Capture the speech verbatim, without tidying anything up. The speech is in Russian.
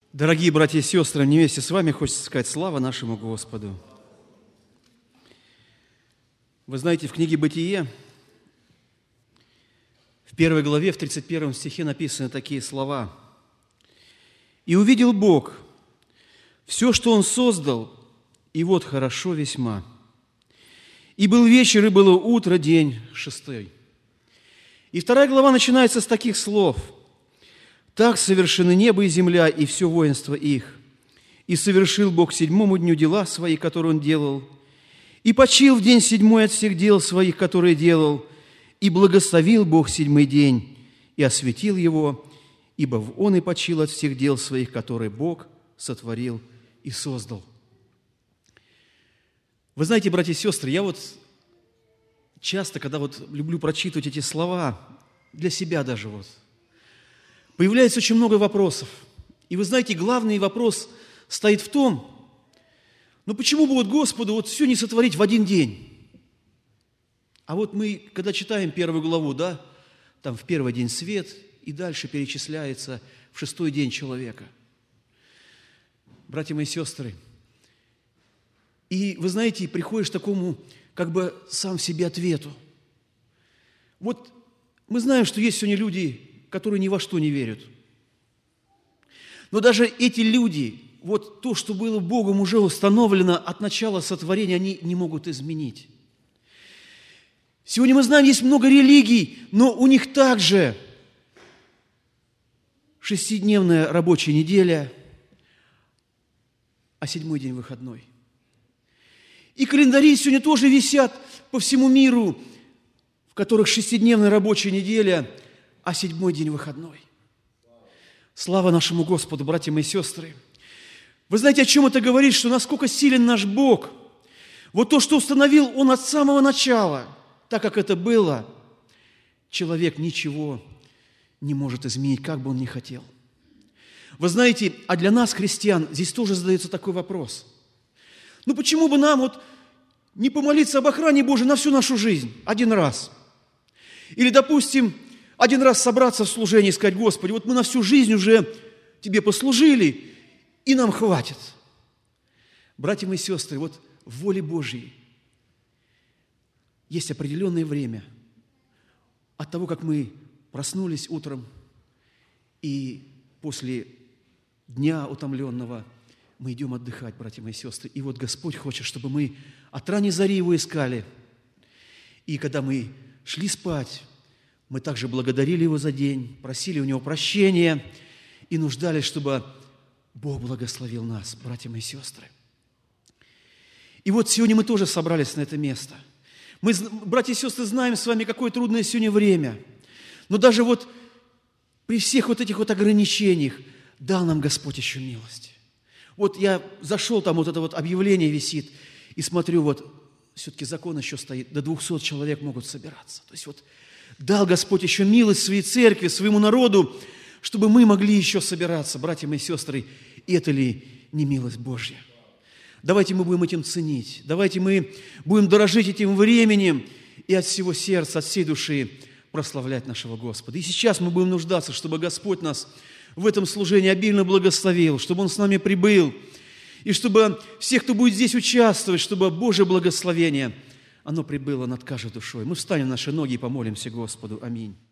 Дорогие братья и сестры, вместе с вами хочется сказать слава нашему Господу. Вы знаете, в книге «Бытие» в первой главе, в тридцать первом стихе написаны такие слова. «И увидел Бог все, что Он создал, и вот хорошо весьма. И был вечер, и было утро, день шестой». И вторая глава начинается с таких слов. «Так совершены небо и земля, и все воинство их. И совершил Бог седьмому дню дела свои, которые Он делал, и почил в день седьмой от всех дел своих, которые делал, и благословил Бог седьмой день, и осветил его, ибо в Он и почил от всех дел своих, которые Бог сотворил и создал». Вы знаете, братья и сестры, я вот часто, когда вот люблю прочитывать эти слова, для себя даже вот, появляется очень много вопросов. И вы знаете, главный вопрос стоит в том, ну почему бы вот Господу вот все не сотворить в один день? А вот мы, когда читаем первую главу, да, там в первый день свет, и дальше перечисляется в шестой день человека. Братья мои сестры, и вы знаете, приходишь к такому, как бы сам себе ответу. Вот мы знаем, что есть сегодня люди, которые ни во что не верят. Но даже эти люди, вот то, что было Богом уже установлено от начала сотворения, они не могут изменить. Сегодня мы знаем, есть много религий, но у них также шестидневная рабочая неделя, а седьмой день выходной. И календари сегодня тоже висят по всему миру, в которых шестидневная рабочая неделя, а седьмой день выходной. Слава нашему Господу, братья мои сестры. Вы знаете, о чем это говорит, что насколько силен наш Бог. Вот то, что установил Он от самого начала, так как это было, человек ничего не может изменить, как бы он ни хотел. Вы знаете, а для нас, христиан, здесь тоже задается такой вопрос. Ну почему бы нам вот не помолиться об охране Божией на всю нашу жизнь один раз? Или, допустим, один раз собраться в служении и сказать: Господи, вот мы на всю жизнь уже Тебе послужили, и нам хватит. Братья мои сестры, вот в воле Божьей есть определенное время от того, как мы проснулись утром, и после дня утомленного мы идем отдыхать, братья мои сестры. И вот Господь хочет, чтобы мы от ранней зари Его искали. И когда мы шли спать, мы также благодарили Его за день, просили у Него прощения и нуждались, чтобы Бог благословил нас, братья мои сестры. И вот сегодня мы тоже собрались на это место. Мы, братья и сестры, знаем с вами, какое трудное сегодня время. Но даже вот при всех вот этих вот ограничениях дал нам Господь еще милость. Вот я зашел, там вот это вот объявление висит, и смотрю, вот все-таки закон еще стоит, до двухсот человек могут собираться. То есть вот дал Господь еще милость своей церкви, своему народу, чтобы мы могли еще собираться, братья мои сестры. И это ли не милость Божья? Давайте мы будем этим ценить. Давайте мы будем дорожить этим временем и от всего сердца, от всей души прославлять нашего Господа. И сейчас мы будем нуждаться, чтобы Господь нас в этом служении обильно благословил, чтобы Он с нами прибыл, и чтобы всех, кто будет здесь участвовать, чтобы Божье благословение, оно прибыло над каждой душой. Мы встанем на наши ноги и помолимся Господу. Аминь.